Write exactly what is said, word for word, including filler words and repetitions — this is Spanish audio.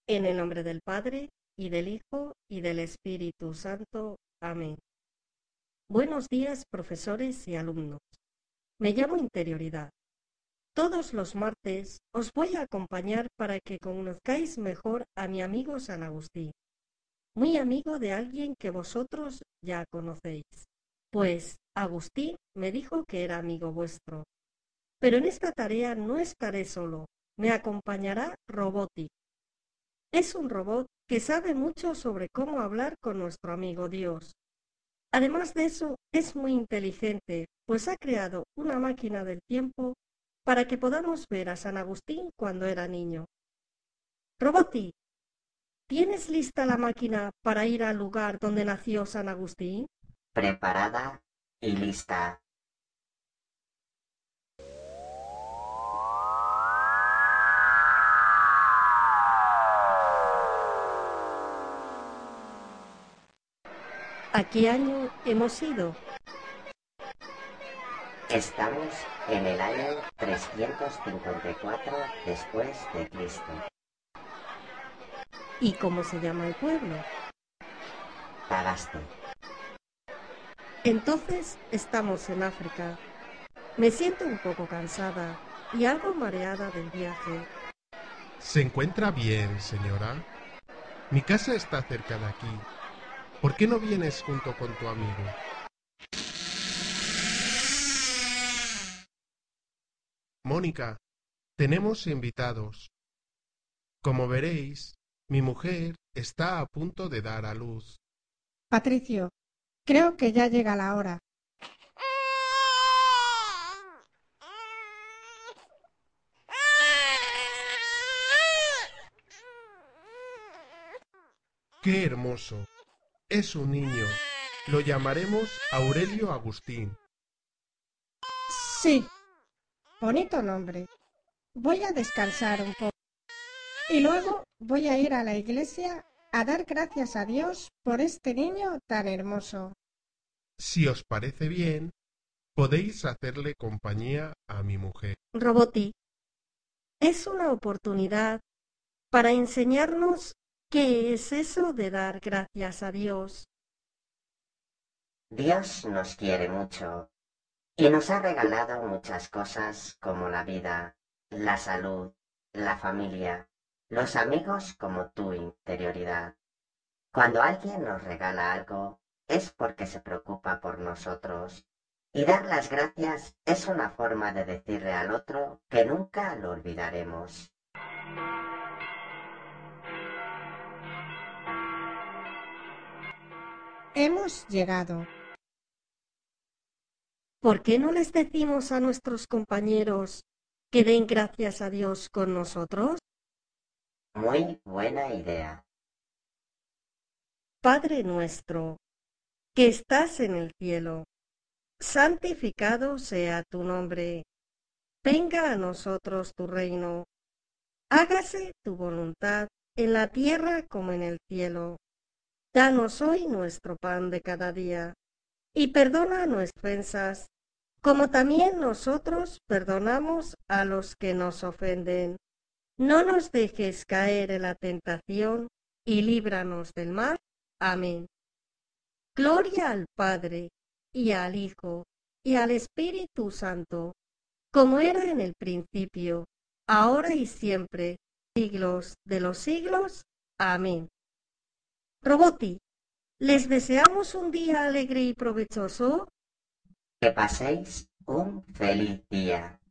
En el nombre del Padre, y del Hijo, y del Espíritu Santo. Amén. Buenos días, profesores y alumnos. Me llamo Interioridad. Todos los martes os voy a acompañar para que conozcáis mejor a mi amigo San Agustín, muy amigo de alguien que vosotros ya conocéis. Pues Agustín me dijo que era amigo vuestro. Pero en esta tarea no estaré solo, me acompañará Roboti. Es un robot que sabe mucho sobre cómo hablar con nuestro amigo Dios. Además de eso, es muy inteligente, pues ha creado una máquina del tiempo para que podamos ver a San Agustín cuando era niño. Roboti, ¿tienes lista la máquina para ir al lugar donde nació San Agustín? Preparada y lista. ¿A qué año hemos ido? Estamos en el año trescientos cincuenta y cuatro después de Cristo. ¿Y cómo se llama el pueblo? Tagaste. Entonces estamos en África. Me siento un poco cansada y algo mareada del viaje. ¿Se encuentra bien, señora? Mi casa está cerca de aquí. ¿Por qué no vienes junto con tu amigo? Mónica, tenemos invitados. Como veréis, mi mujer está a punto de dar a luz. Patricio, creo que ya llega la hora. ¡Qué hermoso! Es un niño. Lo llamaremos Aurelio Agustín. Sí, bonito nombre. Voy a descansar un poco y luego voy a ir a la iglesia a dar gracias a Dios por este niño tan hermoso. Si os parece bien, podéis hacerle compañía a mi mujer. Roboti, es una oportunidad para enseñarnos qué es eso de dar gracias a Dios. Dios nos quiere mucho y nos ha regalado muchas cosas como la vida, la salud, la familia, los amigos como tu interioridad. Cuando alguien nos regala algo es porque se preocupa por nosotros y dar las gracias es una forma de decirle al otro que nunca lo olvidaremos. Hemos llegado. ¿Por qué no les decimos a nuestros compañeros que den gracias a Dios con nosotros? Muy buena idea. Padre nuestro, que estás en el cielo, santificado sea tu nombre. Venga a nosotros tu reino. Hágase tu voluntad en la tierra como en el cielo. Danos hoy nuestro pan de cada día, y perdona nuestras ofensas, como también nosotros perdonamos a los que nos ofenden. No nos dejes caer en la tentación, y líbranos del mal. Amén. Gloria al Padre, y al Hijo, y al Espíritu Santo, como era en el principio, ahora y siempre, siglos de los siglos. Amén. Roboti, ¿les deseamos un día alegre y provechoso? Que paséis un feliz día.